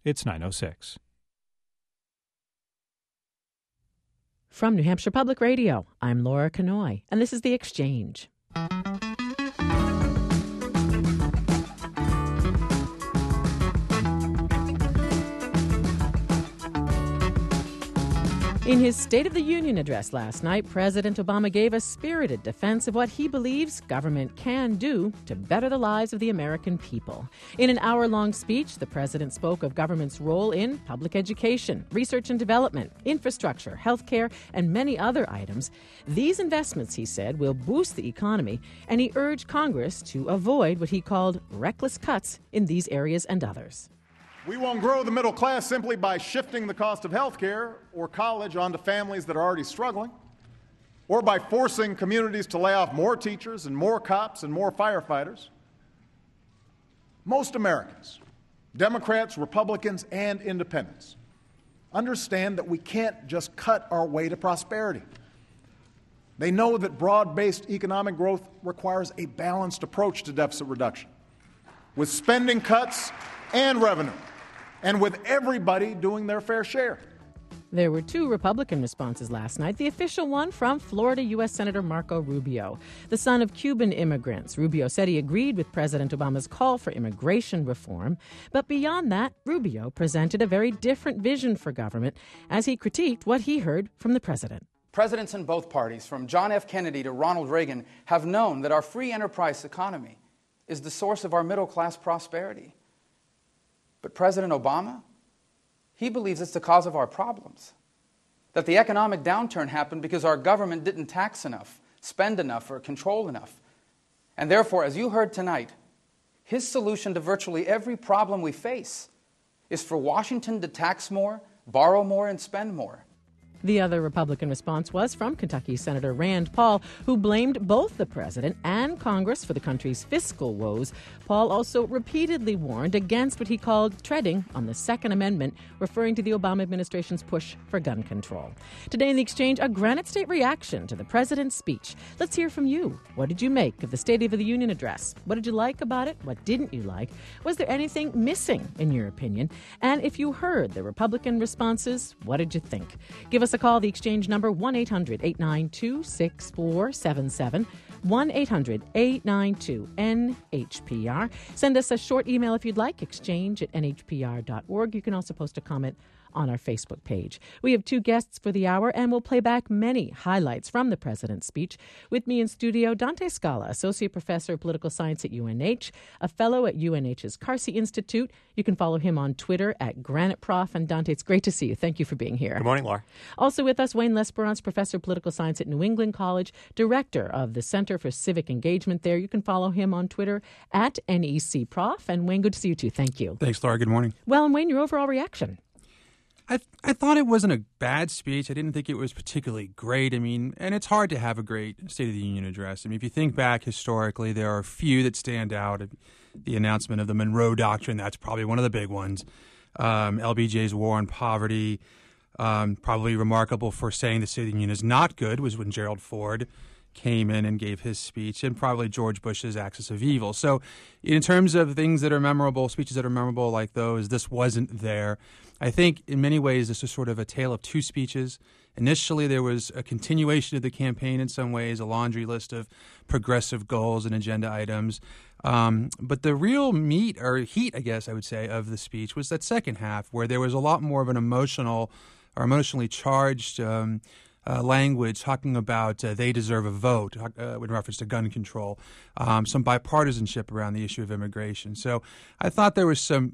It's 9:06. From New Hampshire Public Radio, I'm Laura Kanoy, and this is The Exchange. In his State of the Union address last night, President Obama gave a spirited defense of what he believes government can do to better the lives of the American people. In an hour-long speech, the president spoke of government's role in public education, research and development, infrastructure, healthcare, and many other items. These investments, he said, will boost the economy, and he urged Congress to avoid what he called reckless cuts in these areas and others. We won't grow the middle class simply by shifting the cost of health care or college onto families that are already struggling, or by forcing communities to lay off more teachers and more cops and more firefighters. Most Americans, Democrats, Republicans, and independents, understand that we can't just cut our way to prosperity. They know that broad-based economic growth requires a balanced approach to deficit reduction, with spending cuts and revenue, and with everybody doing their fair share. There were two Republican responses last night. The official one from Florida U.S. Senator Marco Rubio, the son of Cuban immigrants. Rubio said he agreed with President Obama's call for immigration reform. But beyond that, Rubio presented a very different vision for government as he critiqued what he heard from the president. Presidents in both parties, from John F. Kennedy to Ronald Reagan, have known that our free enterprise economy is the source of our middle-class prosperity. But President Obama, he believes it's the cause of our problems. That the economic downturn happened because our government didn't tax enough, spend enough, or control enough. And therefore, as you heard tonight, his solution to virtually every problem we face is for Washington to tax more, borrow more, and spend more. The other Republican response was from Kentucky Senator Rand Paul, who blamed both the president and Congress for the country's fiscal woes. Paul also repeatedly warned against what he called treading on the Second Amendment, referring to the Obama administration's push for gun control. Today in the Exchange, a Granite State reaction to the president's speech. Let's hear from you. What did you make of the State of the Union address? What did you like about it? What didn't you like? Was there anything missing, in your opinion? And if you heard the Republican responses, what did you think? Give us a call. The Exchange number 1-800-892-6477. 1-800-892-NHPR. Send us a short email if you'd like, exchange@nhpr.org. You can also post a comment on our Facebook page. We have two guests for the hour, and we'll play back many highlights from the president's speech. With me in studio, Dante Scala, Associate Professor of Political Science at UNH, a fellow at UNH's Carsey Institute. You can follow him on Twitter at GraniteProf. And Dante, it's great to see you. Thank you for being here. Good morning, Laura. Also with us, Wayne Lesperance, Professor of Political Science at New England College, Director of the Center for Civic Engagement there. You can follow him on Twitter at NECProf. And Wayne, good to see you too. Thank you. Thanks, Laura. Good morning. Well, and Wayne, your overall reaction? I thought it wasn't a bad speech. I didn't think it was particularly great. I mean, and it's hard to have a great State of the Union address. I mean, if you think back historically, there are a few that stand out. The announcement of the Monroe Doctrine, that's probably one of the big ones. LBJ's War on Poverty, probably remarkable for saying the State of the Union is not good, was when Gerald Ford came in and gave his speech, and probably George Bush's Axis of Evil. So in terms of things that are memorable, speeches that are memorable like those, this wasn't there. I think in many ways this is sort of a tale of two speeches. Initially, there was a continuation of the campaign in some ways, a laundry list of progressive goals and agenda items. But the real meat or heat, I guess I would say, of the speech was that second half where there was a lot more of an emotionally charged language talking about they deserve a vote in reference to gun control, some bipartisanship around the issue of immigration. So I thought there was some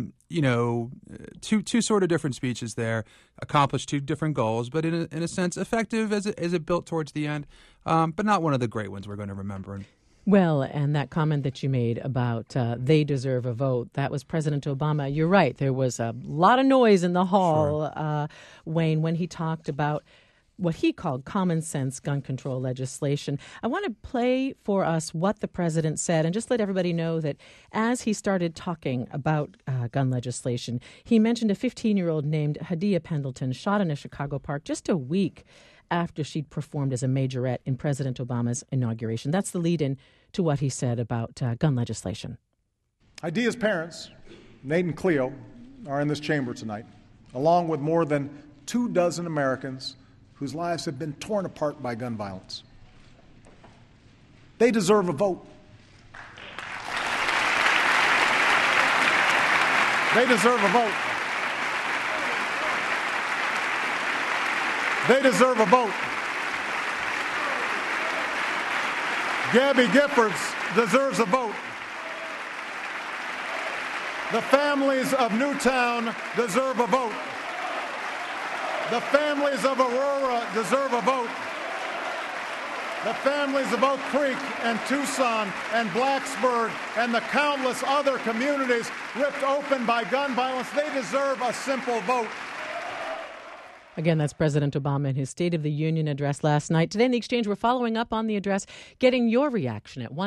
two sort of different speeches there, accomplished two different goals, but in a sense effective as it built towards the end, but not one of the great ones we're going to remember. Well, and that comment that you made about they deserve a vote, that was President Obama. You're right. There was a lot of noise in the hall, sure. Wayne, when he talked about what he called common sense gun control legislation. I want to play for us what the president said and just let everybody know that as he started talking about gun legislation, he mentioned a 15-year-old named Hadia Pendleton shot in a Chicago park just a week after she'd performed as a majorette in President Obama's inauguration. That's the lead-in to what he said about gun legislation. Hadia's parents, Nate and Cleo, are in this chamber tonight, along with more than 24 Americans whose lives have been torn apart by gun violence. They deserve a vote. They deserve a vote. They deserve a vote. Gabby Giffords deserves a vote. The families of Newtown deserve a vote. The families of Aurora deserve a vote. The families of Oak Creek and Tucson and Blacksburg and the countless other communities ripped open by gun violence, they deserve a simple vote. Again, that's President Obama in his State of the Union address last night. Today in the Exchange, we're following up on the address, getting your reaction at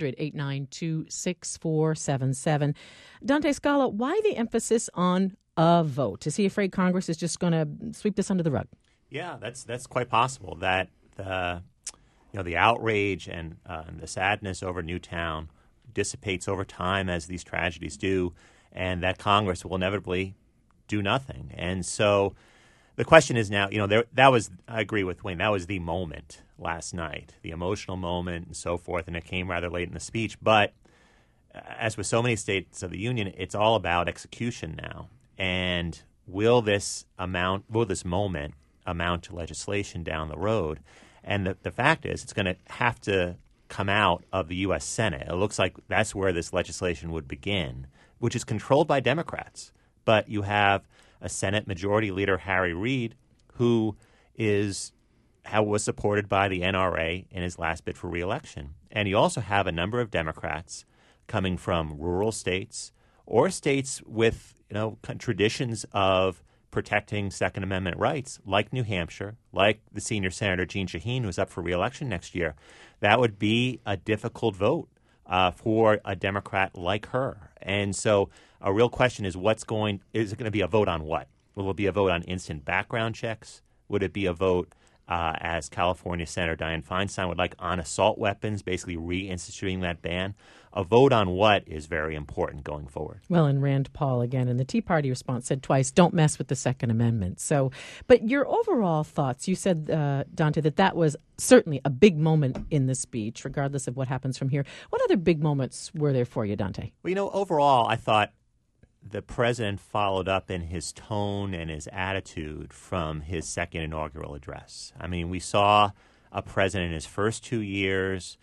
1-800-892-6477. Dante Scala, why the emphasis on a vote? Is he afraid Congress is just going to sweep this under the rug? Yeah, that's quite possible. That the outrage and the sadness over Newtown dissipates over time, as these tragedies do, and that Congress will inevitably do nothing. And so the question is now, I agree with Wayne, that was the moment last night, the emotional moment and so forth, and it came rather late in the speech. But as with so many states of the union, it's all about execution now. And will this moment amount to legislation down the road? And the fact is, it's going to have to come out of the U.S. Senate. It looks like that's where this legislation would begin, which is controlled by Democrats. But you have a Senate Majority Leader, Harry Reid, who was supported by the NRA in his last bid for re-election. And you also have a number of Democrats coming from rural states or states with traditions of protecting Second Amendment rights, like New Hampshire, like the senior Senator Jeanne Shaheen, who's up for re-election next year. That would be a difficult vote for a Democrat like her. And so a real question is, is it going to be a vote on what? Will it be a vote on instant background checks? Would it be a vote, as California Senator Dianne Feinstein would like, on assault weapons, basically reinstituting that ban? A vote on what is very important going forward. Well, and Rand Paul, again, in the Tea Party response, said twice, don't mess with the Second Amendment. So, but your overall thoughts, you said, Dante, that was certainly a big moment in the speech, regardless of what happens from here. What other big moments were there for you, Dante? Well, overall, I thought the president followed up in his tone and his attitude from his second inaugural address. I mean, we saw a president in his first 2 years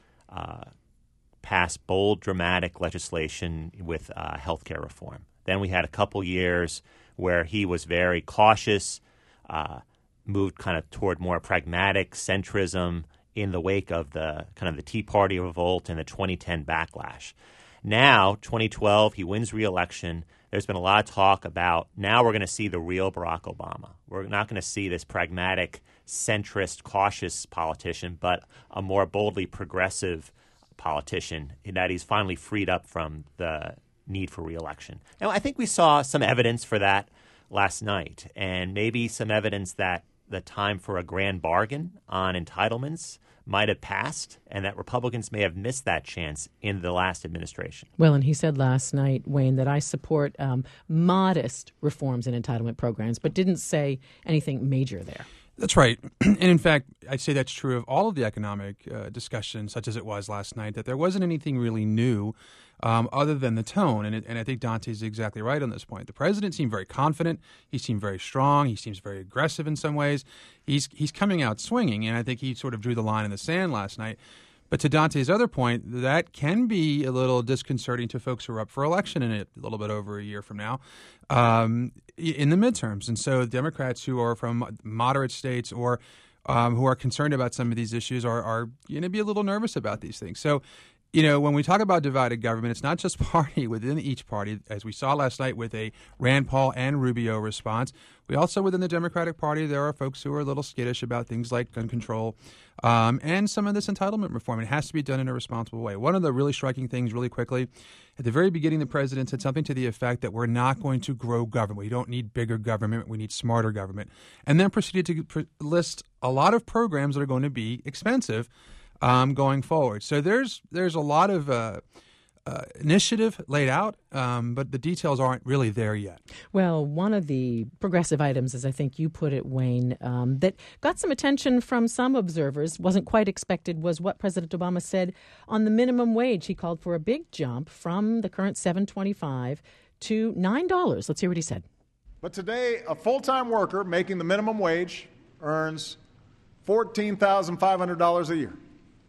pass bold, dramatic legislation with health care reform. Then we had a couple years where he was very cautious, moved kind of toward more pragmatic centrism in the wake of the Tea Party revolt and the 2010 backlash. Now, 2012, he wins re-election. There's been a lot of talk about now we're going to see the real Barack Obama. We're not going to see this pragmatic, centrist, cautious politician, but a more boldly progressive politician in that he's finally freed up from the need for re-election. And I think we saw some evidence for that last night, and maybe some evidence that the time for a grand bargain on entitlements might have passed, and that Republicans may have missed that chance in the last administration. Well, and he said last night, Wayne, that I support modest reforms in entitlement programs, but didn't say anything major there. That's right. And in fact, I'd say that's true of all of the economic discussion, such as it was last night, that there wasn't anything really new other than the tone. And I think Dante's exactly right on this point. The president seemed very confident. He seemed very strong. He seems very aggressive in some ways. He's coming out swinging, and I think he sort of drew the line in the sand last night. But to Dante's other point, that can be a little disconcerting to folks who are up for election in a little bit over a year from now in the midterms. And so Democrats who are from moderate states or who are concerned about some of these issues are going to be a little nervous about these things. So, when we talk about divided government, it's not just party within each party, as we saw last night with a Rand Paul and Rubio response. We also, within the Democratic Party, there are folks who are a little skittish about things like gun control and some of this entitlement reform. It has to be done in a responsible way. One of the really striking things, really quickly, at the very beginning, the president said something to the effect that we're not going to grow government. We don't need bigger government. We need smarter government. And then proceeded to list a lot of programs that are going to be expensive going forward. So there's a lot of initiative laid out, but the details aren't really there yet. Well, one of the progressive items, as I think you put it, Wayne, that got some attention from some observers, wasn't quite expected, was what President Obama said on the minimum wage. He called for a big jump from the current $7.25 to $9. Let's hear what he said. But today, a full-time worker making the minimum wage earns $14,500 a year,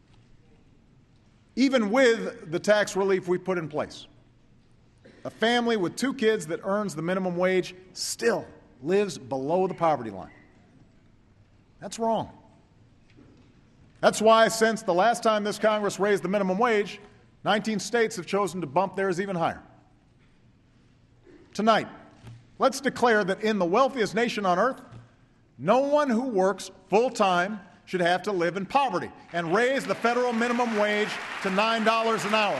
even with the tax relief we put in place. A family with 2 kids that earns the minimum wage still lives below the poverty line. That's wrong. That's why since the last time this Congress raised the minimum wage, 19 states have chosen to bump theirs even higher. Tonight, let's declare that in the wealthiest nation on earth, no one who works full-time should have to live in poverty, and raise the federal minimum wage to $9 an hour.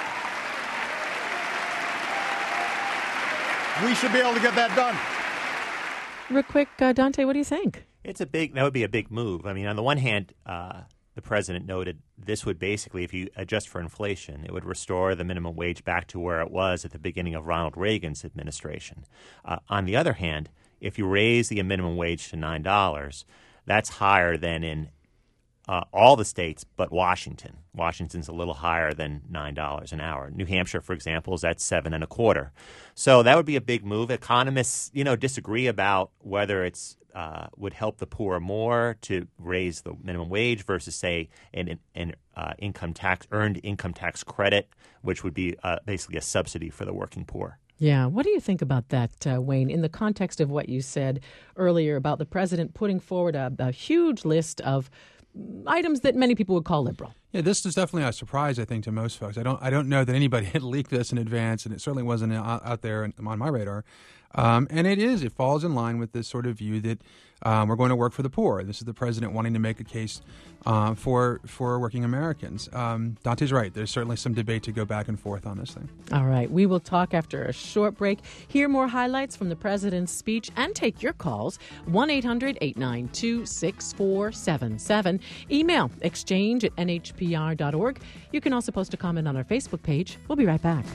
We should be able to get that done. Real quick, Dante, what do you think? That would be a big move. I mean, on the one hand, the president noted this would basically, if you adjust for inflation, it would restore the minimum wage back to where it was at the beginning of Ronald Reagan's administration. On the other hand, if you raise the minimum wage to $9, that's higher than in all the states but Washington. Washington's a little higher than $9 an hour. New Hampshire, for example, is at $7.25. So that would be a big move. Economists, disagree about whether it's would help the poor more to raise the minimum wage versus, say, an earned income tax credit, which would be basically a subsidy for the working poor. Yeah. What do you think about that, Wayne, in the context of what you said earlier about the president putting forward a huge list of items that many people would call liberal? Yeah, this is definitely a surprise, I think, to most folks. I don't know that anybody had leaked this in advance, and it certainly wasn't out there on my radar. And it falls in line with this sort of view that we're going to work for the poor. This is the president wanting to make a case for working Americans. Dante's right. There's certainly some debate to go back and forth on this thing. All right. We will talk after a short break, hear more highlights from the president's speech, and take your calls. 1-800-892-6477. Email exchange@nhpr.org. You can also post a comment on our Facebook page. We'll be right back.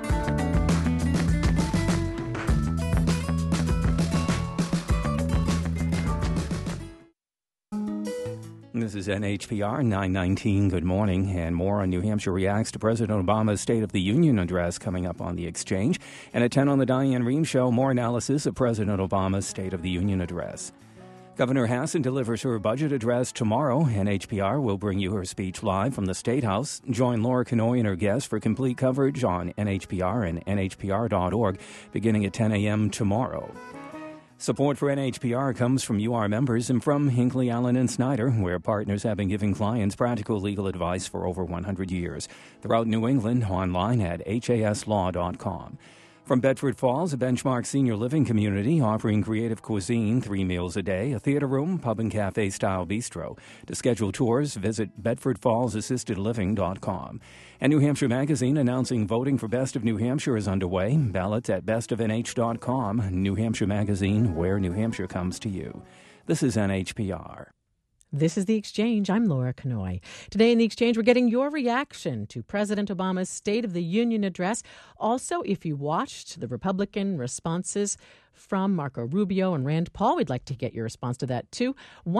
This is NHPR 919. Good morning. And more on New Hampshire reacts to President Obama's State of the Union address coming up on the Exchange. And at 10 on the Diane Rehm Show, more analysis of President Obama's State of the Union address. Governor Hassan delivers her budget address tomorrow. NHPR will bring you her speech live from the State House. Join Laura Kanoy and her guests for complete coverage on NHPR and NHPR.org beginning at 10 a.m. tomorrow. Support for NHPR comes from UR members and from Hinckley, Allen & Snyder, where partners have been giving clients practical legal advice for over 100 years. Throughout New England, online at haslaw.com. From Bedford Falls, a benchmark senior living community offering creative cuisine 3 meals a day, a theater room, pub and cafe style bistro. To schedule tours, visit bedfordfallsassistedliving.com. And New Hampshire Magazine announcing voting for Best of New Hampshire is underway. Ballots at bestofnh.com. New Hampshire Magazine, where New Hampshire comes to you. This is NHPR. This is The Exchange. I'm Laura Kanoy. Today in The Exchange, we're getting your reaction to President Obama's State of the Union address. Also, if you watched the Republican responses from Marco Rubio and Rand Paul, we'd like to get your response to that, too.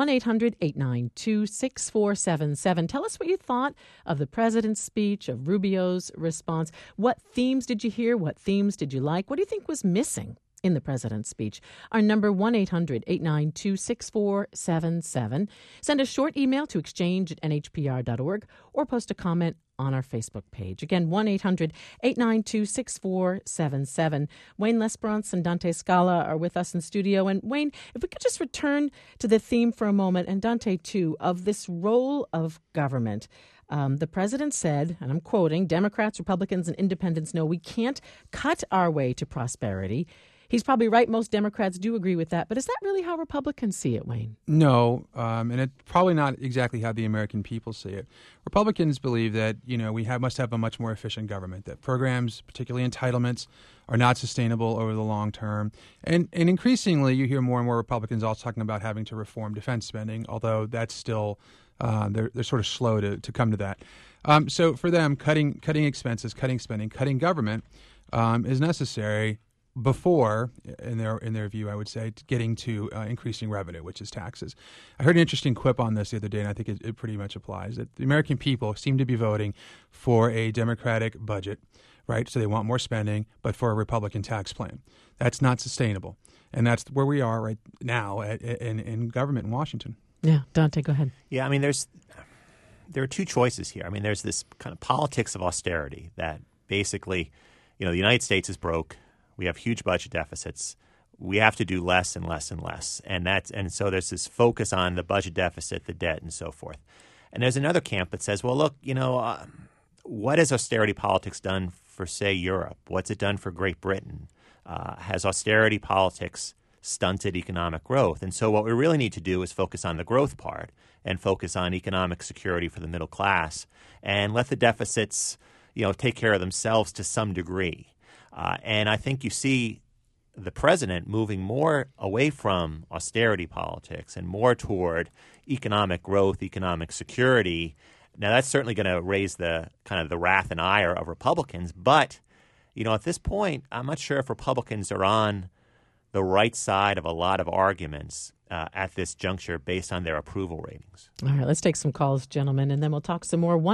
1-800-892-6477. Tell us what you thought of the president's speech, of Rubio's response. What themes did you hear? What themes did you like? What do you think was missing in the president's speech? Our number, 1-800-892-6477. Send a short email to exchange@nhpr.org or post a comment on our Facebook page. Again, 1-800-892-6477. Wayne Lesperance and Dante Scala are with us in studio. And Wayne, if we could just return to the theme for a moment, and Dante too, of this role of government. The president said, and I'm quoting, Democrats, Republicans, and independents know we can't cut our way to prosperity. He's probably right. Most Democrats do agree with that. But is that really how Republicans see it, Wayne? No, and it's probably not exactly how the American people see it. Republicans believe that, we must have a much more efficient government, that programs, particularly entitlements, are not sustainable over the long term. And increasingly, you hear more and more Republicans also talking about having to reform defense spending, although that's still they're sort of slow to come to that. So for them, cutting expenses, cutting spending, cutting government is necessary before, in their view, I would say, getting to increasing revenue, which is taxes. I heard an interesting quip on this the other day, and I think it pretty much applies, that the American people seem to be voting for a Democratic budget, right? So they want more spending, but for a Republican tax plan. That's not sustainable. And that's where we are right now in government in Washington. Yeah, Dante, go ahead. Yeah, I mean, there are two choices here. I mean, there's this kind of politics of austerity that basically, the United States is broke. We have huge budget deficits. We have to do less and less and less. And so there's this focus on the budget deficit, the debt, and so forth. And there's another camp that says, well, look, what has austerity politics done for, say, Europe? What's it done for Great Britain? Has austerity politics stunted economic growth? And so what we really need to do is focus on the growth part and focus on economic security for the middle class and let the deficits, take care of themselves to some degree. And I think you see the president moving more away from austerity politics and more toward economic growth, economic security. Now, that's certainly going to raise the kind of the wrath and ire of Republicans. But, at this point, I'm not sure if Republicans are on the right side of a lot of arguments at this juncture based on their approval ratings. All right, let's take some calls, gentlemen, and then we'll talk some more.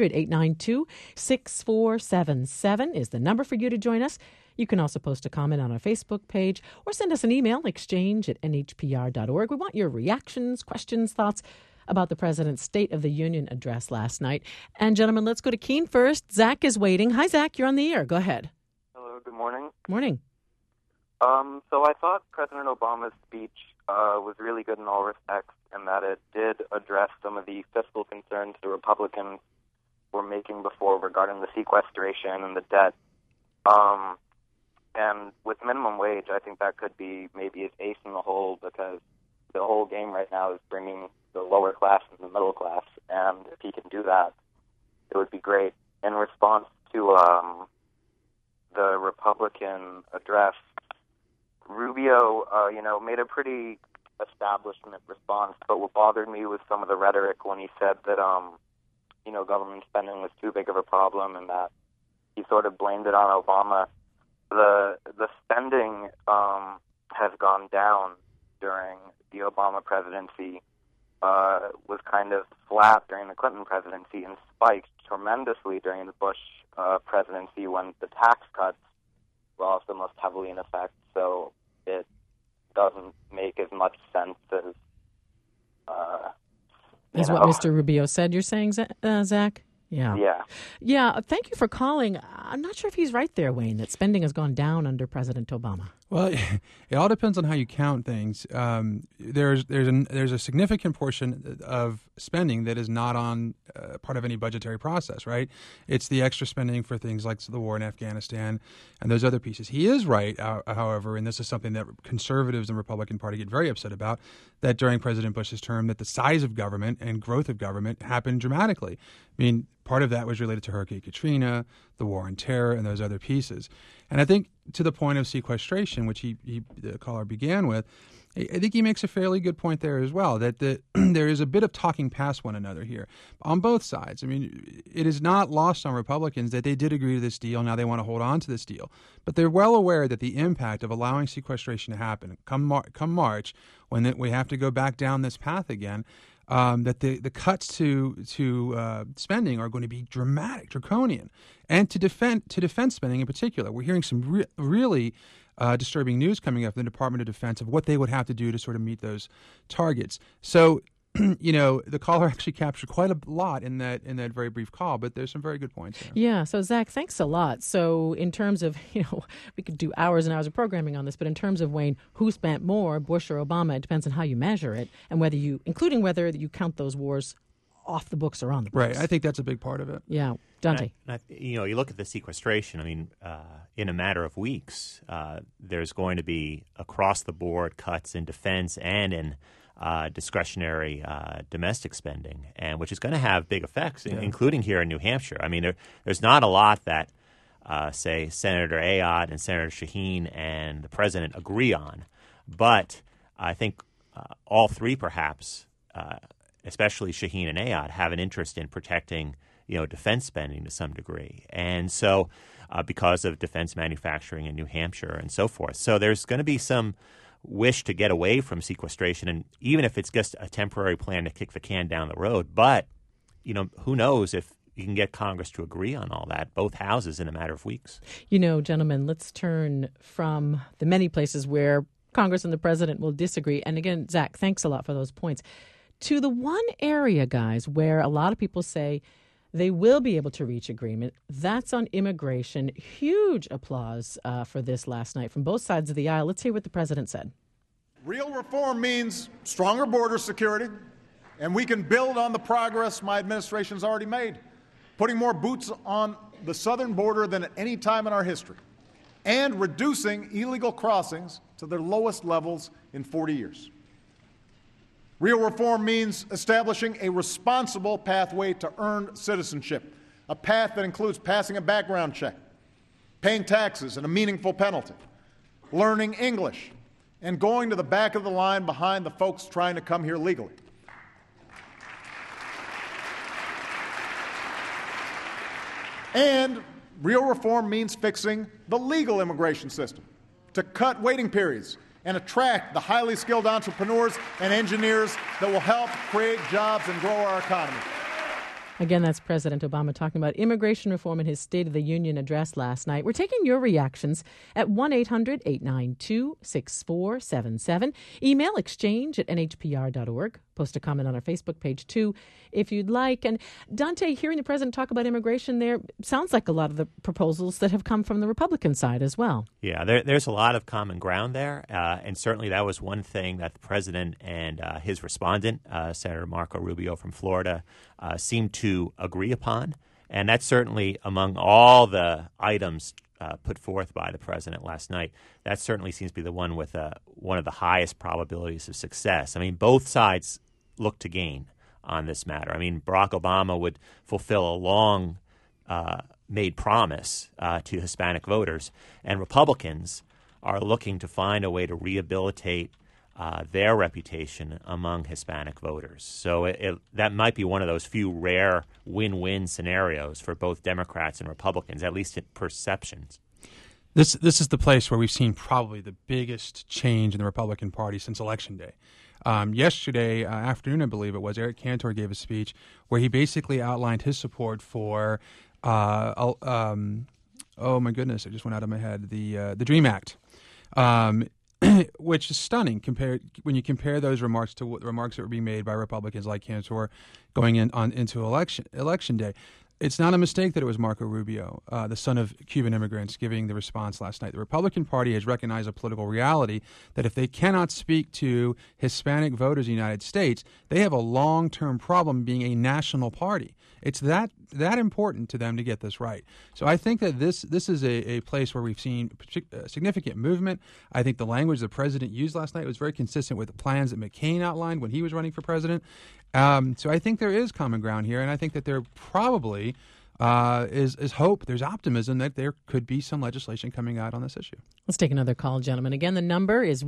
1-800-892-6477 is the number for you to join us. You can also post a comment on our Facebook page or send us an email, exchange@nhpr.org. We want your reactions, questions, thoughts about the president's State of the Union address last night. And, gentlemen, let's go to Keene first. Zach is waiting. Hi, Zach. You're on the air. Go ahead. Hello. Good morning. Morning. So I thought President Obama's speech was really good in all respects, and that it did address some of the fiscal concerns the Republicans were making before regarding the sequestration and the debt. And with minimum wage, I think that could be maybe his ace in the hole, because the whole game right now is bringing the lower class and the middle class, and if he can do that, it would be great. In response to the Republican address, Rubio, made a pretty establishment response, but what bothered me was some of the rhetoric when he said that, government spending was too big of a problem and that he sort of blamed it on Obama. The spending has gone down during the Obama presidency, was kind of flat during the Clinton presidency, and spiked tremendously during the Bush presidency when the tax cuts were also most heavily in effect. So it doesn't make as much sense as what Mr. Rubio said, you're saying, Zach? Yeah. Thank you for calling. I'm not sure if he's right there, Wayne, that spending has gone down under President Obama. Well, it all depends on how you count things. There's a significant portion of spending that is not on part of any budgetary process, right? It's the extra spending for things like the war in Afghanistan and those other pieces. He is right, however, and this is something that conservatives and Republican Party get very upset about, that during President Bush's term, that the size of government and growth of government happened dramatically. I mean, part of that was related to Hurricane Katrina, the war on terror, and those other pieces. And I think to the point of sequestration, which the caller began with, I think he makes a fairly good point there as well, that there is a bit of talking past one another here on both sides. I mean, it is not lost on Republicans that they did agree to this deal. Now they want to hold on to this deal. But they're well aware that the impact of allowing sequestration to happen come March, when we have to go back down this path again, that the cuts to spending are going to be dramatic, draconian, and to defense spending in particular. We're hearing some really disturbing news coming up from the Department of Defense of what they would have to do to sort of meet those targets. So, the caller actually captured quite a lot in that very brief call, but there's some very good points there. Yeah. So, Zach, thanks a lot. So, in terms of, we could do hours and hours of programming on this, but in terms of, Wayne, who spent more, Bush or Obama, it depends on how you measure it and whether you count those wars off the books or on the books. Right. I think that's a big part of it. Yeah. Dante. You look at the sequestration, I mean, in a matter of weeks, there's going to be across-the-board cuts in defense and in discretionary domestic spending, and which is going to have big effects, including here in New Hampshire. I mean, there's not a lot that, say, Senator Ayotte and Senator Shaheen and the president agree on, but I think all three, perhaps, especially Shaheen and Ayotte, have an interest in protecting, defense spending to some degree. And so because of defense manufacturing in New Hampshire and so forth. So there's going to be some wish to get away from sequestration, and even if it's just a temporary plan to kick the can down the road. But, who knows if you can get Congress to agree on all that, both houses, in a matter of weeks. Gentlemen, let's turn from the many places where Congress and the president will disagree. And again, Zach, thanks a lot for those points. To the one area, guys, where a lot of people say they will be able to reach agreement. That's on immigration. Huge applause for this last night from both sides of the aisle. Let's hear what the president said. Real reform means stronger border security, and we can build on the progress my administration's already made, putting more boots on the southern border than at any time in our history, and reducing illegal crossings to their lowest levels in 40 years. Real reform means establishing a responsible pathway to earned citizenship, a path that includes passing a background check, paying taxes and a meaningful penalty, learning English, and going to the back of the line behind the folks trying to come here legally. And real reform means fixing the legal immigration system to cut waiting periods and attract the highly skilled entrepreneurs and engineers that will help create jobs and grow our economy. Again, that's President Obama talking about immigration reform in his State of the Union address last night. We're taking your reactions at 1-800-892-6477. Email exchange@nhpr.org. Post a comment on our Facebook page, too, if you'd like. And Dante, hearing the president talk about immigration there, sounds like a lot of the proposals that have come from the Republican side as well. Yeah, there's a lot of common ground there. And certainly that was one thing that the president and his respondent, Senator Marco Rubio from Florida, seemed to agree upon. And that's certainly among all the items put forth by the president last night, that certainly seems to be the one with one of the highest probabilities of success. I mean, both sides look to gain on this matter. I mean, Barack Obama would fulfill a long made promise to Hispanic voters, and Republicans are looking to find a way to rehabilitate their reputation among Hispanic voters. So that might be one of those few rare win-win scenarios for both Democrats and Republicans, at least in perceptions. This is the place where we've seen probably the biggest change in the Republican Party since Election Day. Yesterday afternoon, I believe it was, Eric Cantor gave a speech where he basically outlined his support for, oh my goodness, it just went out of my head, the DREAM Act. Which is stunning when you compare those remarks to the remarks that were being made by Republicans like Cantor going into election day. It's not a mistake that it was Marco Rubio, the son of Cuban immigrants, giving the response last night. The Republican Party has recognized a political reality that if they cannot speak to Hispanic voters in the United States, they have a long-term problem being a national party. It's that important to them to get this right. So I think that this is a place where we've seen significant movement. I think the language the president used last night was very consistent with the plans that McCain outlined when he was running for president. So I think there is common ground here, and I think that there probably is hope. There's optimism that there could be some legislation coming out on this issue. Let's take another call, gentlemen. Again, the number is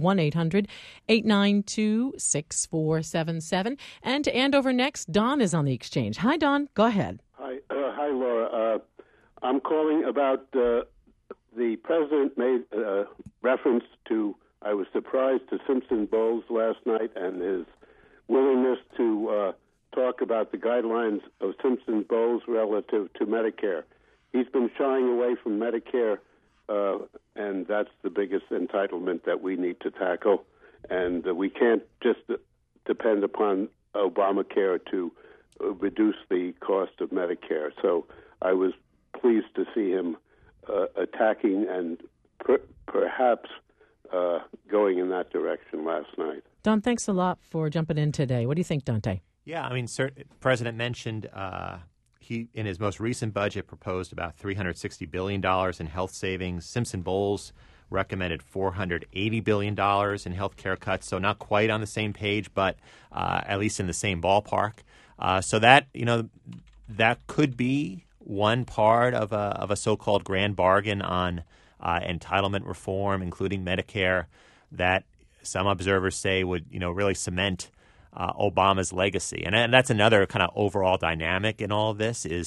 1-800-892-6477. And to Andover next, Don is on the exchange. Hi, Don. Go ahead. Hi, Laura. I'm calling about the president made reference to, I was surprised, to Simpson Bowles last night and his willingness to talk about the guidelines of Simpson Bowles relative to Medicare. He's been shying away from Medicare, and that's the biggest entitlement that we need to tackle. And we can't just depend upon Obamacare to reduce the cost of Medicare. So I was pleased to see him attacking and perhaps going in that direction last night. Don, thanks a lot for jumping in today. What do you think, Dante? Yeah, I mean, the president mentioned he, in his most recent budget, proposed about $360 billion in health savings. Simpson Bowles recommended $480 billion in health care cuts, so not quite on the same page, but at least in the same ballpark. So that, that could be one part of a so-called grand bargain on entitlement reform, including Medicare, that some observers say would, really cement Obama's legacy. And that's another kind of overall dynamic in all of this is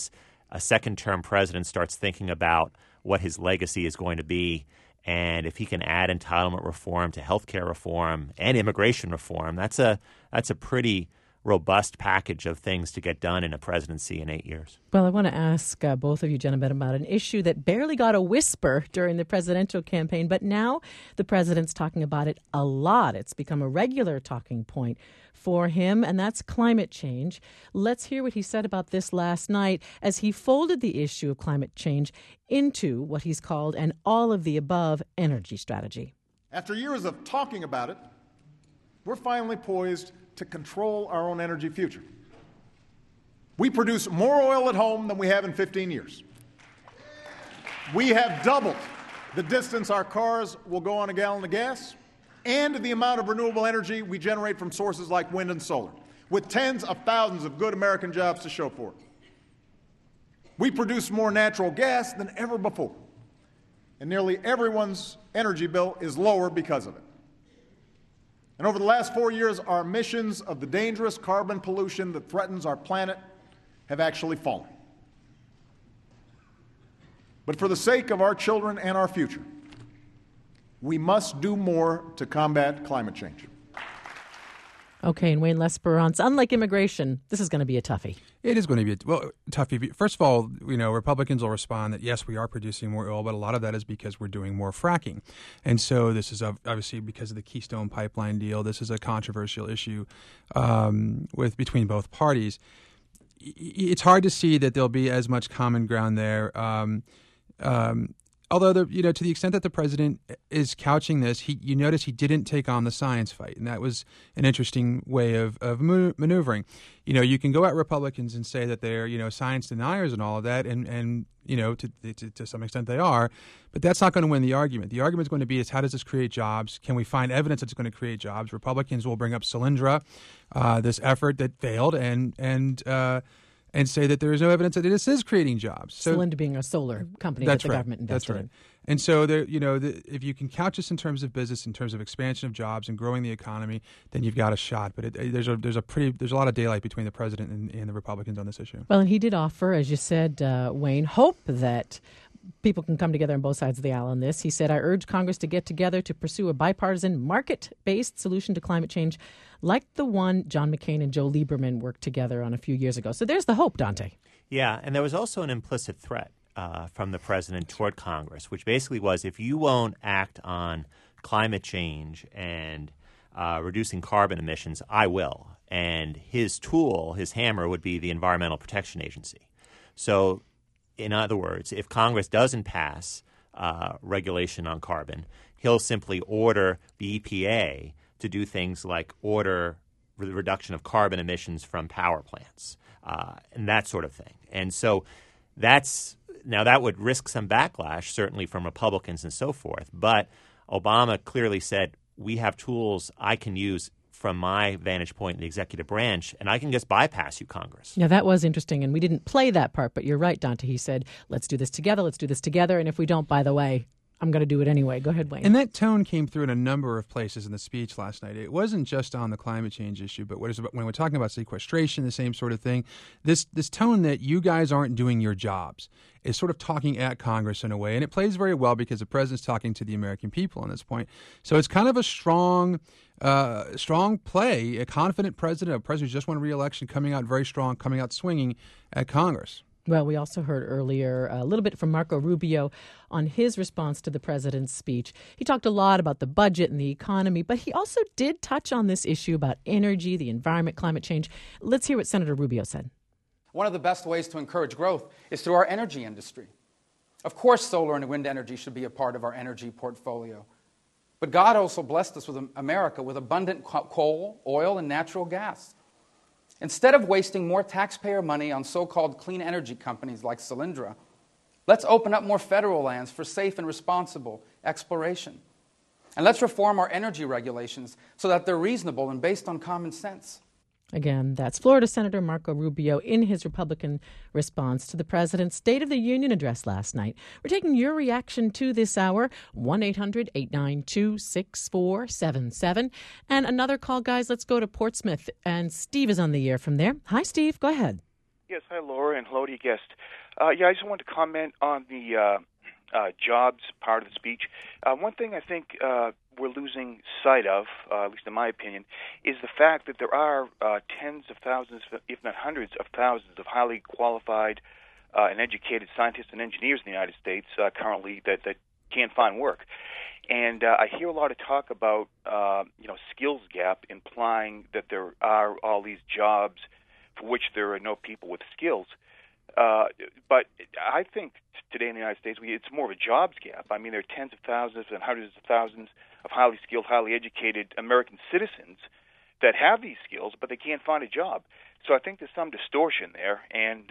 a second-term president starts thinking about what his legacy is going to be, and if he can add entitlement reform to health care reform and immigration reform, that's a pretty robust package of things to get done in a presidency in 8 years. Well, I want to ask both of you gentlemen about an issue that barely got a whisper during the presidential campaign, but now the president's talking about it a lot. It's become a regular talking point for him, and that's climate change. Let's hear what he said about this last night as he folded the issue of climate change into what he's called an all-of-the-above energy strategy. After years of talking about it, we're finally poised to control our own energy future. We produce more oil at home than we have in 15 years. We have doubled the distance our cars will go on a gallon of gas and the amount of renewable energy we generate from sources like wind and solar, with tens of thousands of good American jobs to show for it. We produce more natural gas than ever before, and nearly everyone's energy bill is lower because of it. And over the last 4 years, our emissions of the dangerous carbon pollution that threatens our planet have actually fallen. But for the sake of our children and our future, we must do more to combat climate change. Okay, and Wayne Lesperance, unlike immigration, this is going to be a toughie. It is going to be a toughie. First of all, Republicans will respond that, yes, we are producing more oil, but a lot of that is because we're doing more fracking. And so this is obviously because of the Keystone Pipeline deal. This is a controversial issue between both parties. It's hard to see that there'll be as much common ground there. Although, to the extent that the president is couching this, you notice he didn't take on the science fight, and that was an interesting way of maneuvering. You can go at Republicans and say that they're, science deniers and all of that, and to some extent they are, but that's not going to win the argument. The argument is going to be how does this create jobs? Can we find evidence that it's going to create jobs? Republicans will bring up Solyndra, this effort that failed, and say that there is no evidence that this is creating jobs. So, Solyndra being a solar company that the government invested in. And so, if you can couch this in terms of business, in terms of expansion of jobs and growing the economy, then you've got a shot. But there's a lot of daylight between the president and the Republicans on this issue. Well, and he did offer, as you said, Wayne, hope that people can come together on both sides of the aisle on this. He said, I urge Congress to get together to pursue a bipartisan, market-based solution to climate change like the one John McCain and Joe Lieberman worked together on a few years ago. So there's the hope, Dante. Yeah, and there was also an implicit threat from the president toward Congress, which basically was if you won't act on climate change and reducing carbon emissions, I will. And his tool, his hammer, would be the Environmental Protection Agency. So in other words, if Congress doesn't pass regulation on carbon, he'll simply order the EPA to do things like order the reduction of carbon emissions from power plants and that sort of thing. And so that would risk some backlash, certainly from Republicans and so forth. But Obama clearly said, we have tools I can use from my vantage point in the executive branch, and I can just bypass you, Congress. Yeah, that was interesting, and we didn't play that part, but you're right, Dante. He said, let's do this together, and if we don't, by the way, I'm going to do it anyway. Go ahead, Wayne. And that tone came through in a number of places in the speech last night. It wasn't just on the climate change issue, but when we're talking about sequestration, the same sort of thing, this tone that you guys aren't doing your jobs is sort of talking at Congress in a way. And it plays very well because the president's talking to the American people on this point. So it's kind of a strong play, a confident president, a president who just won re-election, coming out very strong, coming out swinging at Congress. Well, we also heard earlier a little bit from Marco Rubio on his response to the president's speech. He talked a lot about the budget and the economy, but he also did touch on this issue about energy, the environment, climate change. Let's hear what Senator Rubio said. One of the best ways to encourage growth is through our energy industry. Of course, solar and wind energy should be a part of our energy portfolio. But God also blessed us with America with abundant coal, oil, and natural gas. Instead of wasting more taxpayer money on so-called clean energy companies like Solyndra, let's open up more federal lands for safe and responsible exploration. And let's reform our energy regulations so that they're reasonable and based on common sense. Again, that's Florida Senator Marco Rubio in his Republican response to the president's State of the Union address last night. We're taking your reaction to this hour, 1-800-892-6477. And another call, guys. Let's go to Portsmouth. And Steve is on the air from there. Hi, Steve. Go ahead. Yes, hi, Laura, and hello to your guest. I just wanted to comment on the jobs part of the speech. One thing I think we're losing sight of, at least in my opinion, is the fact that there are tens of thousands, if not hundreds of thousands, of highly qualified and educated scientists and engineers in the United States currently that can't find work. And I hear a lot of talk about skills gap, implying that there are all these jobs for which there are no people with skills. But I think today in the United States, it's more of a jobs gap. I mean, there are tens of thousands and hundreds of thousands of highly skilled, highly educated American citizens that have these skills, but they can't find a job. So I think there's some distortion there. And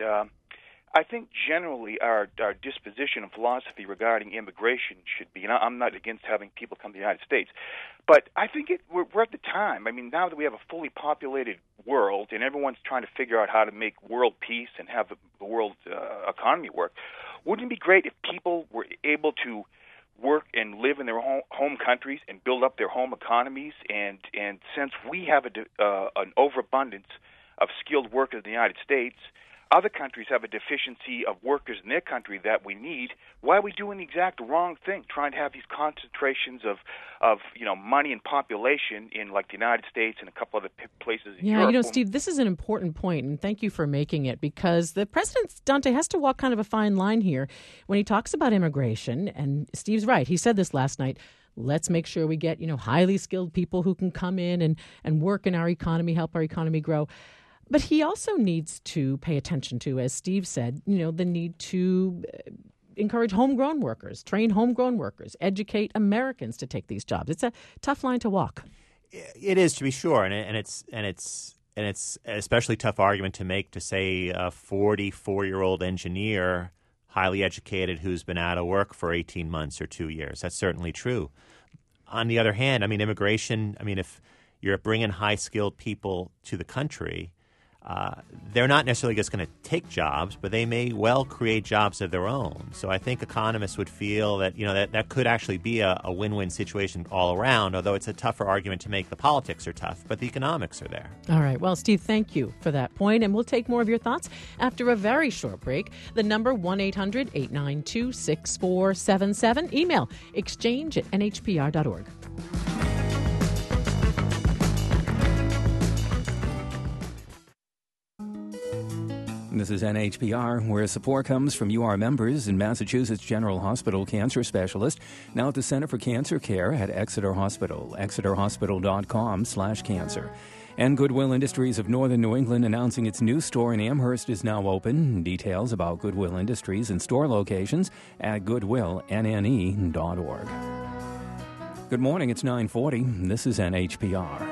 I think generally our disposition and philosophy regarding immigration should be, and I'm not against having people come to the United States, but I think we're at the time. I mean, now that we have a fully populated world and everyone's trying to figure out how to make world peace and have the world economy work, wouldn't it be great if people were able to work and live in their home countries and build up their home economies? And since we have an overabundance of skilled workers in the United States, other countries have a deficiency of workers in their country that we need. Why are we doing the exact wrong thing, trying to have these concentrations of money and population in like the United States and a couple other places in Europe? Yeah, Steve, this is an important point, and thank you for making it, because the president, Dante, has to walk kind of a fine line here when he talks about immigration. And Steve's right. He said this last night. Let's make sure we get, highly skilled people who can come in and work in our economy, help our economy grow. But he also needs to pay attention to, as Steve said, the need to encourage homegrown workers, train homegrown workers, educate Americans to take these jobs. It's a tough line to walk. It is, to be sure, and it's an especially tough argument to make to say a 44-year-old engineer, highly educated, who's been out of work for 18 months or 2 years. That's certainly true. On the other hand, immigration. If you're bringing high-skilled people to the country, they're not necessarily just going to take jobs, but they may well create jobs of their own. So I think economists would feel that that could actually be a win-win situation all around, although it's a tougher argument to make. The politics are tough, but the economics are there. All right. Well, Steve, thank you for that point, and we'll take more of your thoughts after a very short break. The number 1-800-892-6477. Email exchange@nhpr.org. This is NHPR, where support comes from UR members and Massachusetts General Hospital cancer specialist, now at the Center for Cancer Care at Exeter Hospital, exeterhospital.com/cancer. And Goodwill Industries of Northern New England announcing its new store in Amherst is now open. Details about Goodwill Industries and store locations at goodwillnne.org. Good morning, it's 9:40. This is NHPR.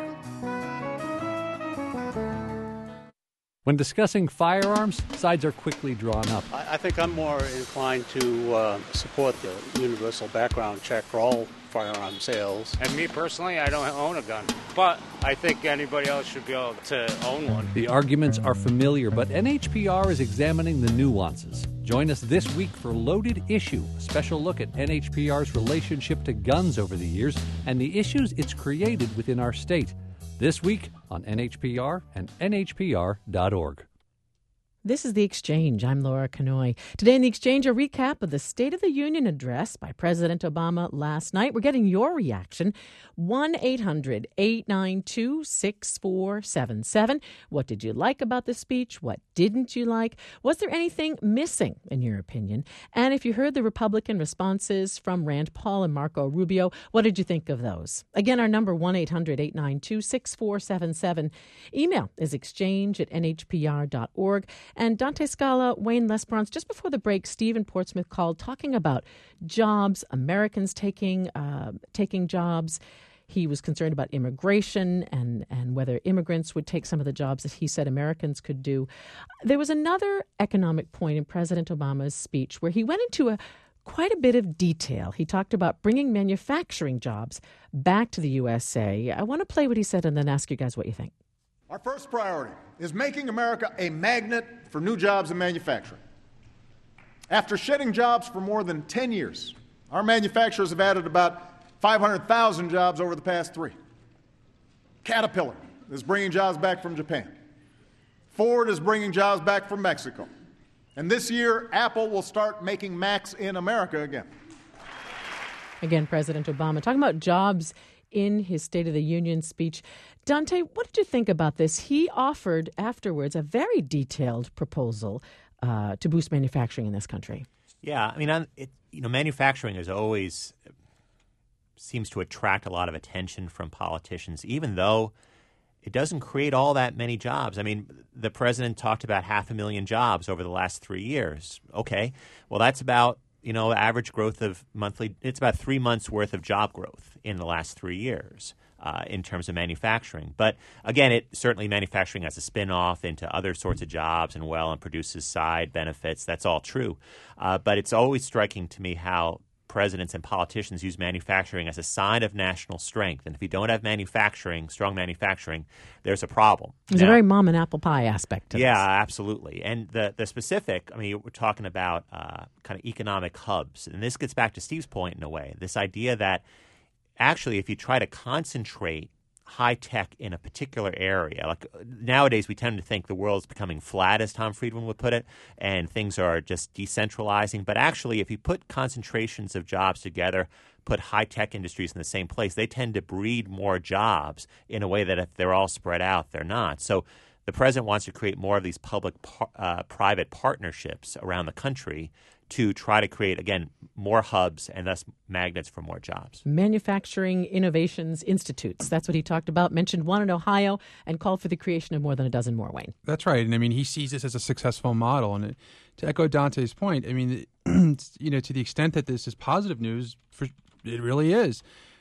When discussing firearms, sides are quickly drawn up. I think I'm more inclined to support the universal background check for all firearm sales. And me personally, I don't own a gun, but I think anybody else should be able to own one. The arguments are familiar, but NHPR is examining the nuances. Join us this week for Loaded Issue, a special look at NHPR's relationship to guns over the years and the issues it's created within our state. This week on NHPR and NHPR.org. This is The Exchange. I'm Laura Kanoy. Today in The Exchange, a recap of the State of the Union address by President Obama last night. We're getting your reaction. 1-800-892-6477. What did you like about the speech? What didn't you like? Was there anything missing, in your opinion? And if you heard the Republican responses from Rand Paul and Marco Rubio, what did you think of those? Again, our number 1-800-892-6477. Email is exchange@nhpr.org. And Dante Scala, Wayne Lesperance, just before the break, Steve in Portsmouth called talking about jobs, Americans taking jobs. He was concerned about immigration and whether immigrants would take some of the jobs that he said Americans could do. There was another economic point in President Obama's speech where he went into quite a bit of detail. He talked about bringing manufacturing jobs back to the USA. I want to play what he said and then ask you guys what you think. Our first priority is making America a magnet for new jobs in manufacturing. After shedding jobs for more than 10 years, our manufacturers have added about 500,000 jobs over the past 3. Caterpillar is bringing jobs back from Japan. Ford is bringing jobs back from Mexico. And this year, Apple will start making Macs in America again. Again, President Obama talking about jobs in his State of the Union speech. Dante, what did you think about this? He offered afterwards a very detailed proposal to boost manufacturing in this country. Yeah, I mean, manufacturing is always seems to attract a lot of attention from politicians, even though it doesn't create all that many jobs. I mean, the president talked about 500,000 jobs over the last 3 years. Okay, well, that's about, average growth of monthly. It's about 3 months worth of job growth in the last 3 years in terms of manufacturing. But again, certainly manufacturing has a spin-off into other sorts of jobs and produces side benefits. That's all true. But it's always striking to me how presidents and politicians use manufacturing as a sign of national strength. And if you don't have strong manufacturing, there's a problem. There's a very mom and apple pie aspect to this. Yeah, absolutely. And the specific, we're talking about kind of economic hubs. And this gets back to Steve's point in a way, this idea that actually if you try to concentrate high tech in a particular area. Like nowadays, we tend to think the world's becoming flat, as Tom Friedman would put it, and things are just decentralizing. But actually, if you put concentrations of jobs together, put high tech industries in the same place, they tend to breed more jobs in a way that if they're all spread out, they're not. So the president wants to create more of these public-private partnerships around the country to try to create, again, more hubs and thus magnets for more jobs. Manufacturing Innovations Institutes. That's what he talked about, mentioned one in Ohio, and called for the creation of more than a dozen more, Wayne. That's right. And he sees this as a successful model. And to echo Dante's point, to the extent that this is positive news, it really is.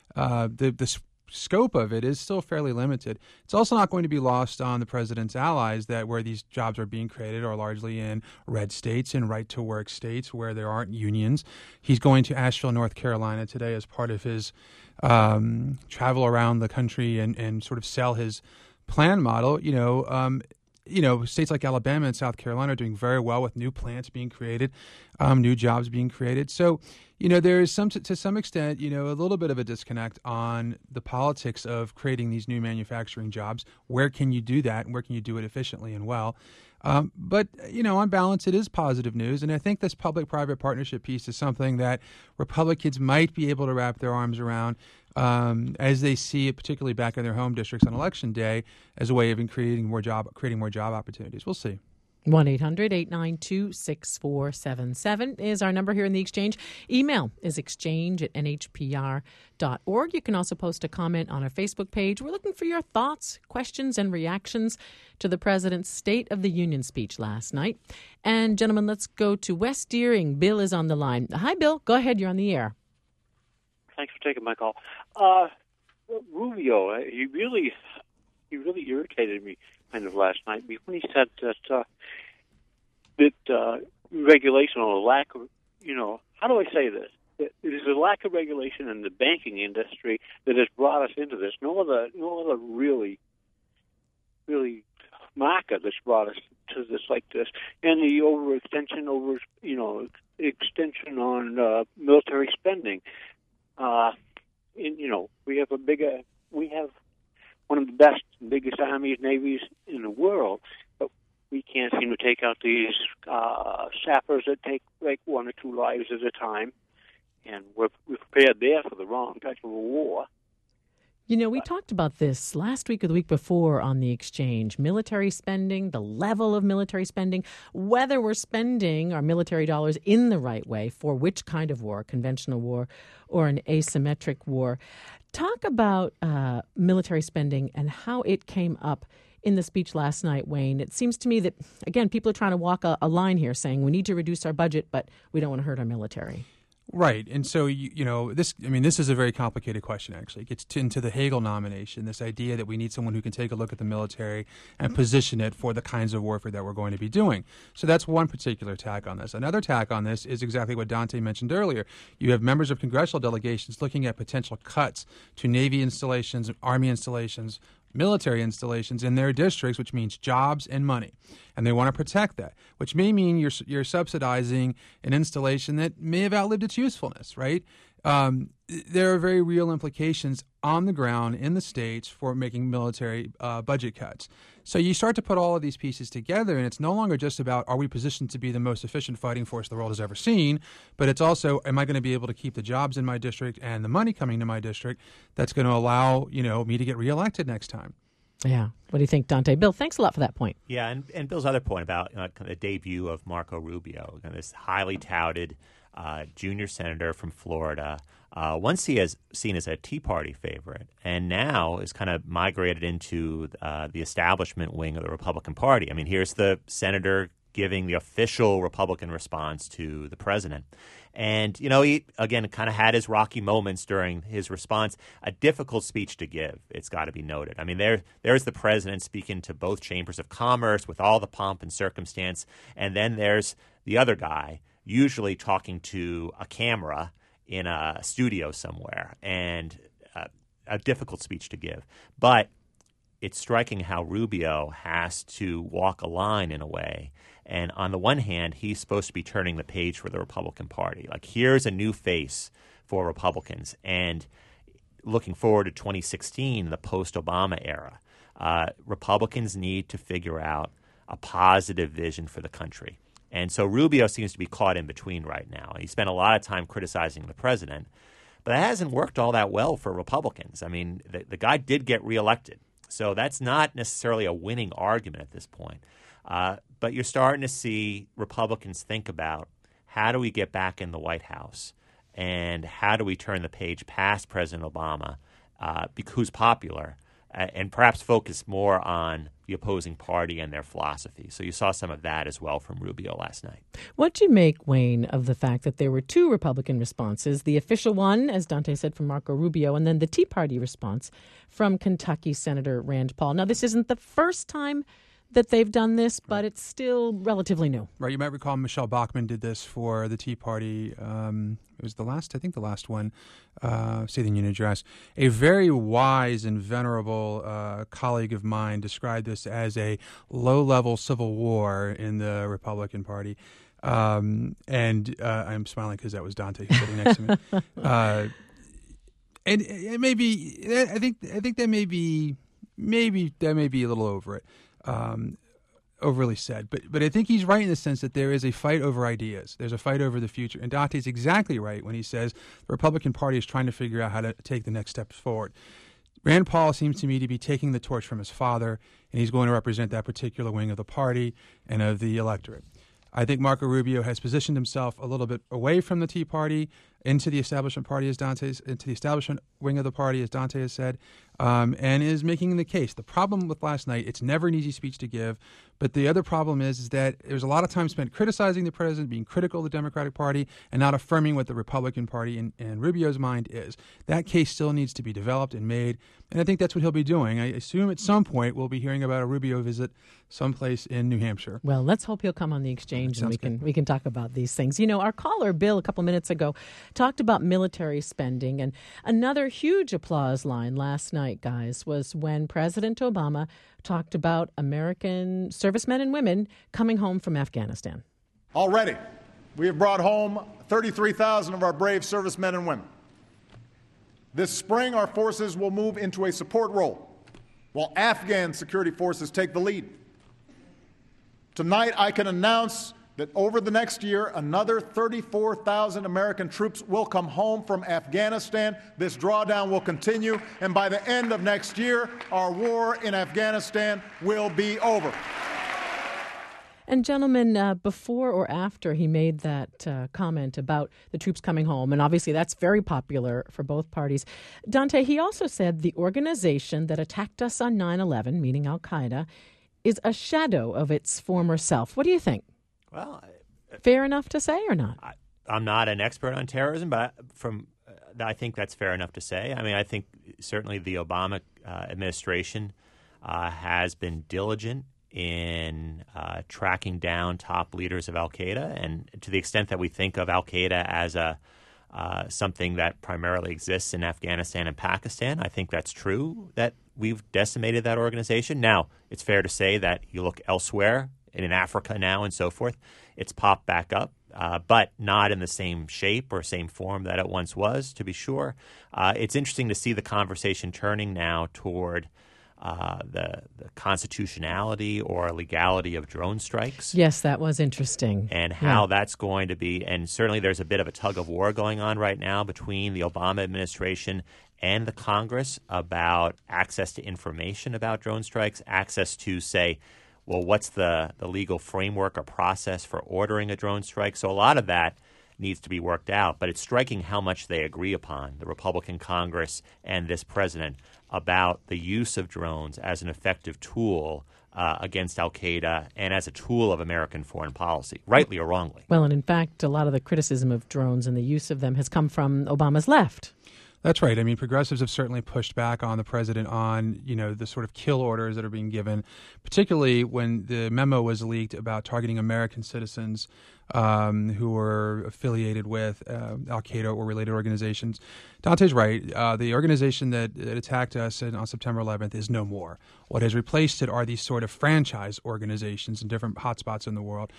The scope of it is still fairly limited. It's also not going to be lost on the president's allies that where these jobs are being created are largely in red states and right-to-work states where there aren't unions. He's going to Asheville, North Carolina today as part of his travel around the country and sort of sell his plan model. States like Alabama and South Carolina are doing very well with new plants being created, new jobs being created. So, there is to some extent, a little bit of a disconnect on the politics of creating these new manufacturing jobs. Where can you do that, and where can you do it efficiently and well? But on balance, it is positive news, and I think this public-private partnership piece is something that Republicans might be able to wrap their arms around as they see it, particularly back in their home districts on Election Day, as a way of creating more job opportunities. We'll see. 1-800-892-6477 is our number here in the Exchange. Email is exchange@nhpr.org. You can also post a comment on our Facebook page. We're looking for your thoughts, questions, and reactions to the president's State of the Union speech last night. And, gentlemen, let's go to West Deering. Bill is on the line. Hi, Bill. Go ahead. You're on the air. Thanks for taking my call. Rubio, he really irritated me kind of last night when he said that regulation or lack of, how do I say this? There's a lack of regulation in the banking industry that has brought us into this. No other really market that's brought us to this like this. And the extension on military spending. We have one of the best, biggest armies, navies in the world, but we can't seem to take out these sappers that take like 1 or 2 lives at a time, and we're prepared there for the wrong type of a war. We talked about this last week or the week before on the Exchange. Military spending, the level of military spending, whether we're spending our military dollars in the right way for which kind of war, conventional war or an asymmetric war. Talk about military spending and how it came up in the speech last night, Wayne. It seems to me that, again, people are trying to walk a line here saying we need to reduce our budget, but we don't want to hurt our military. Right. And so, this is a very complicated question, actually. It gets into the Hagel nomination, this idea that we need someone who can take a look at the military and position it for the kinds of warfare that we're going to be doing. So that's one particular tack on this. Another tack on this is exactly what Dante mentioned earlier. You have members of congressional delegations looking at potential cuts to Navy installations, Army installations, military installations in their districts, which means jobs and money. And they want to protect that, which may mean you're subsidizing an installation that may have outlived its usefulness, right? there are very real implications on the ground in the states for making military budget cuts. So you start to put all of these pieces together, and it's no longer just about are we positioned to be the most efficient fighting force the world has ever seen, but it's also am I going to be able to keep the jobs in my district and the money coming to my district that's going to allow me to get reelected next time. Yeah. What do you think, Dante? Bill, thanks a lot for that point. Yeah, and Bill's other point about the debut of Marco Rubio, this highly touted junior senator from Florida, once he is seen as a Tea Party favorite, and now is kind of migrated into the establishment wing of the Republican Party. I mean, here's the senator giving the official Republican response to the president. And, he, again, kind of had his rocky moments during his response. A difficult speech to give, it's got to be noted. I mean, there's the president speaking to both chambers of commerce with all the pomp and circumstance. And then there's the other guy, usually talking to a camera in a studio somewhere, and a difficult speech to give. But it's striking how Rubio has to walk a line in a way. And on the one hand, he's supposed to be turning the page for the Republican Party. Like, here's a new face for Republicans. And looking forward to 2016, the post-Obama era, Republicans need to figure out a positive vision for the country. And so Rubio seems to be caught in between right now. He spent a lot of time criticizing the president, but it hasn't worked all that well for Republicans. I mean, the guy did get reelected. So that's not necessarily a winning argument at this point. But you're starting to see Republicans think about how do we get back in the White House and how do we turn the page past President Obama, who's popular, and perhaps focus more on the opposing party and their philosophy. So you saw some of that as well from Rubio last night. What do you make, Wayne, of the fact that there were two Republican responses, the official one, as Dante said, from Marco Rubio, and then the Tea Party response from Kentucky Senator Rand Paul? Now, this isn't the first time that they've done this, but it's still relatively new. Right. You might recall Michelle Bachmann did this for the Tea Party. It was the last one, State of the Union address. A very wise and venerable colleague of mine described this as a low-level civil war in the Republican Party. And I'm smiling because that was Dante sitting next to me. And it may be, I think that may be a little over it. Overly said, but I think he's right in the sense that there is a fight over ideas. There's a fight over the future, and Dante's exactly right when he says the Republican Party is trying to figure out how to take the next steps forward. Rand Paul seems to me to be taking the torch from his father, and he's going to represent that particular wing of the party and of the electorate. I think Marco Rubio has positioned himself a little bit away from the Tea Party into the establishment party, into the establishment wing of the party, as Dante has said, and is making the case. The problem with last night, it's never an easy speech to give, but the other problem is that there's a lot of time spent criticizing the president, being critical of the Democratic Party, and not affirming what the Republican Party in Rubio's mind is. That case still needs to be developed and made, and I think that's what he'll be doing. I assume at some point we'll be hearing about a Rubio visit someplace in New Hampshire. Well, let's hope he'll come on the exchange and we can talk about these things. You know, our caller, Bill, a couple minutes ago, talked about military spending, and another huge applause line last night, guys, was when President Obama talked about American servicemen and women coming home from Afghanistan. Already, we have brought home 33,000 of our brave servicemen and women. This spring, our forces will move into a support role while Afghan security forces take the lead. Tonight, I can announce that over the next year, another 34,000 American troops will come home from Afghanistan. This drawdown will continue, and by the end of next year, our war in Afghanistan will be over. And gentlemen, before or after he made that comment about the troops coming home, and obviously that's very popular for both parties, Dante, he also said the organization that attacked us on 9/11, meaning Al-Qaeda, is a shadow of its former self. What do you think? Well, fair enough to say or not? I'm not an expert on terrorism, but I think that's fair enough to say. I mean, I think certainly the Obama administration has been diligent in tracking down top leaders of al-Qaeda, and to the extent that we think of al-Qaeda as something that primarily exists in Afghanistan and Pakistan, I think that's true, that we've decimated that organization. Now, it's fair to say that you look elsewhere, in Africa now and so forth, it's popped back up. but not in the same shape or same form that it once was, to be sure. It's interesting to see the conversation turning now toward the constitutionality or legality of drone strikes. Yes, that was interesting. And how that's going to be. And certainly there's a bit of a tug of war going on right now between the Obama administration and the Congress about access to information about drone strikes, access to, say, well, what's the legal framework or process for ordering a drone strike? So a lot of that needs to be worked out. But it's striking how much they agree upon, the Republican Congress and this president, about the use of drones as an effective tool against al-Qaeda and as a tool of American foreign policy, rightly or wrongly. Well, and in fact, a lot of the criticism of drones and the use of them has come from Obama's left. That's right. I mean, progressives have certainly pushed back on the president on, the sort of kill orders that are being given, particularly when the memo was leaked about targeting American citizens who were affiliated with al-Qaeda or related organizations. Dante's right. The organization that attacked us on September 11th is no more. What has replaced it are these sort of franchise organizations in different hotspots in the world.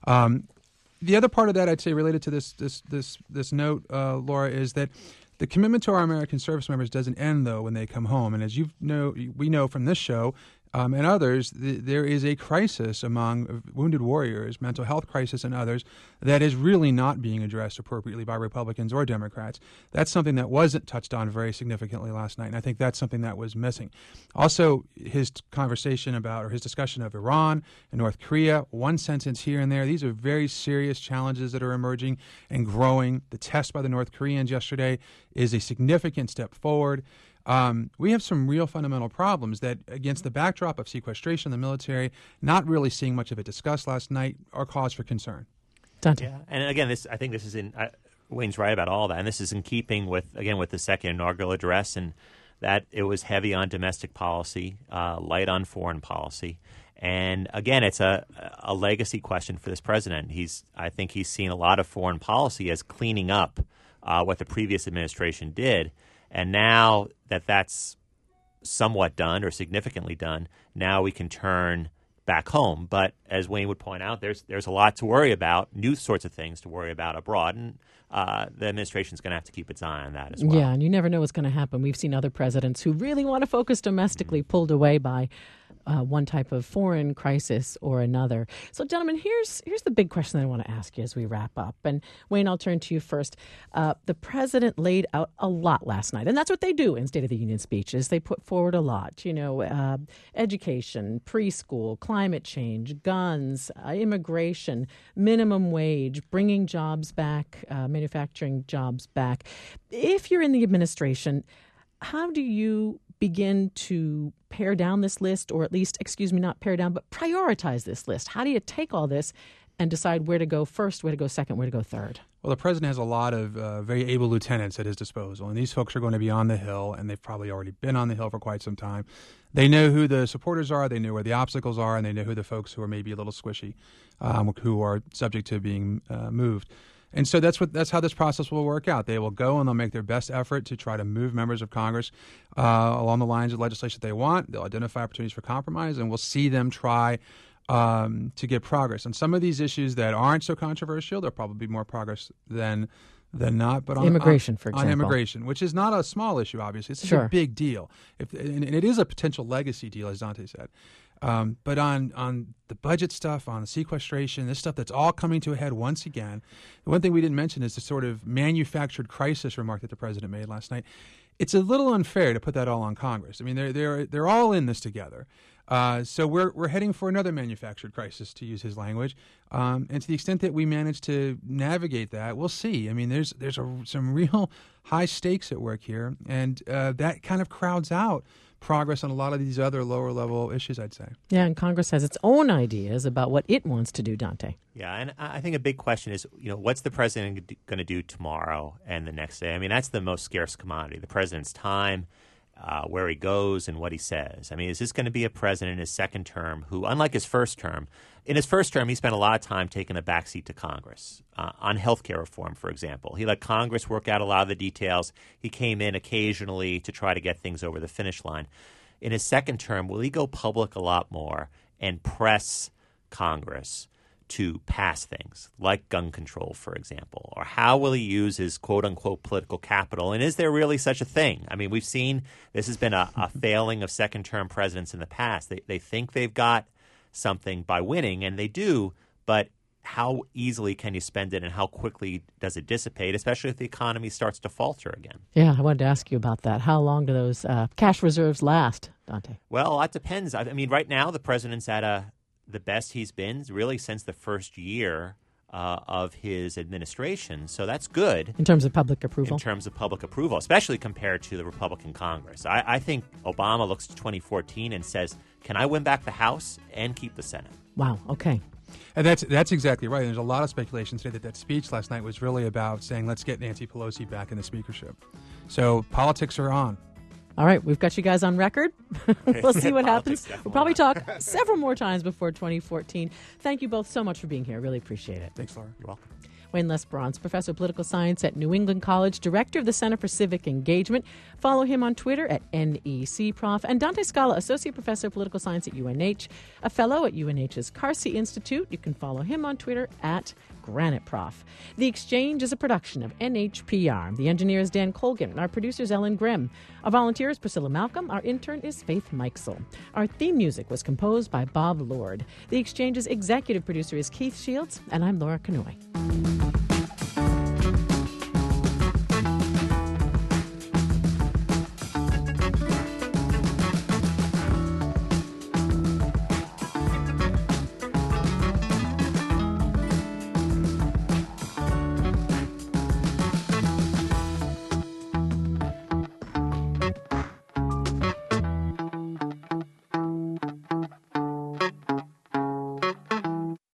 The other part of that, I'd say, related to this note, Laura, is that the commitment to our American service members doesn't end, though, when they come home. And as we know from this show and others, there is a crisis among wounded warriors, mental health crisis and others, that is really not being addressed appropriately by Republicans or Democrats. That's something that wasn't touched on very significantly last night, and I think that's something that was missing. Also, his discussion of Iran and North Korea, one sentence here and there, these are very serious challenges that are emerging and growing. The test by the North Koreans yesterday is a significant step forward. We have some real fundamental problems that, against the backdrop of sequestration in the military, not really seeing much of it discussed last night, are cause for concern. Dante. Yeah, and again, I think this is in Wayne's right about all that, and this is in keeping with the second inaugural address, and that it was heavy on domestic policy, light on foreign policy. And again, it's a legacy question for this president. I think he's seen a lot of foreign policy as cleaning up what the previous administration did. And now that that's somewhat done or significantly done, now we can turn back home. But as Wayne would point out, there's a lot to worry about, new sorts of things to worry about abroad. And the administration's going to have to keep its eye on that as well. Yeah, and you never know what's going to happen. We've seen other presidents who really want to focus domestically pulled away by one type of foreign crisis or another. So, gentlemen, here's the big question that I want to ask you as we wrap up. And, Wayne, I'll turn to you first. The president laid out a lot last night, and that's what they do in State of the Union speeches. They put forward a lot, education, preschool, climate change, guns, immigration, minimum wage, bringing jobs back, manufacturing jobs back. If you're in the administration, how do you begin to pare down this list, or at least, not pare down, but prioritize this list? How do you take all this and decide where to go first, where to go second, where to go third? Well, the president has a lot of very able lieutenants at his disposal, and these folks are going to be on the Hill, and they've probably already been on the Hill for quite some time. They know who the supporters are, they know where the obstacles are, and they know who the folks who are maybe a little squishy, who are subject to being moved. And so that's how this process will work out. They will go and they'll make their best effort to try to move members of Congress along the lines of legislation that they want. They'll identify opportunities for compromise, and we'll see them try to get progress. On some of these issues that aren't so controversial, there'll probably be more progress than not. But on immigration, for example. On immigration, which is not a small issue, obviously. It's a big deal. And it is a potential legacy deal, as Dante said. But on the budget stuff, on the sequestration, this stuff that's all coming to a head once again. The one thing we didn't mention is the sort of manufactured crisis remark that the president made last night. It's a little unfair to put that all on Congress. I mean, they're all in this together. So we're heading for another manufactured crisis, to use his language. And to the extent that we manage to navigate that, we'll see. I mean, there's some real high stakes at work here, and that kind of crowds out progress on a lot of these other lower level issues, I'd say. Yeah, and Congress has its own ideas about what it wants to do, Dante. Yeah, and I think a big question is, what's the president going to do tomorrow and the next day? I mean, that's the most scarce commodity, the president's time, where he goes and what he says. I mean, is this going to be a president in his second term who, unlike his first term, in his first term, he spent a lot of time taking a backseat to Congress on health care reform, for example. He let Congress work out a lot of the details. He came in occasionally to try to get things over the finish line. In his second term, will he go public a lot more and press Congress to pass things like gun control, for example? Or how will he use his quote-unquote political capital? And is there really such a thing? I mean, we've seen this has been a failing of second-term presidents in the past. They think they've got something by winning, and they do, but how easily can you spend it and how quickly does it dissipate, especially if the economy starts to falter again? Yeah, I wanted to ask you about that. How long do those cash reserves last, Dante? Well, that depends. I mean, right now the president's at the best he's been really since the first year of his administration. So that's good. In terms of public approval? In terms of public approval, especially compared to the Republican Congress. I think Obama looks to 2014 and says, can I win back the House and keep the Senate? Wow, okay. And that's exactly right. There's a lot of speculation today that speech last night was really about saying, let's get Nancy Pelosi back in the speakership. So politics are on. All right, we've got you guys on record. We'll see what happens. We'll probably talk several more times before 2014. Thank you both so much for being here. Really appreciate it. Thanks, Laura. You're welcome. Wayne Lesperance, professor of political science at New England College, director of the Center for Civic Engagement. Follow him on Twitter at NECProf. And Dante Scala, associate professor of political science at UNH, a fellow at UNH's Carsey Institute. You can follow him on Twitter at GraniteProf. The Exchange is a production of NHPR. The engineer is Dan Colgan. Our producer is Ellen Grimm. Our volunteer is Priscilla Malcolm. Our intern is Faith Mikesell. Our theme music was composed by Bob Lord. The Exchange's executive producer is Keith Shields, and I'm Laura Kanoy.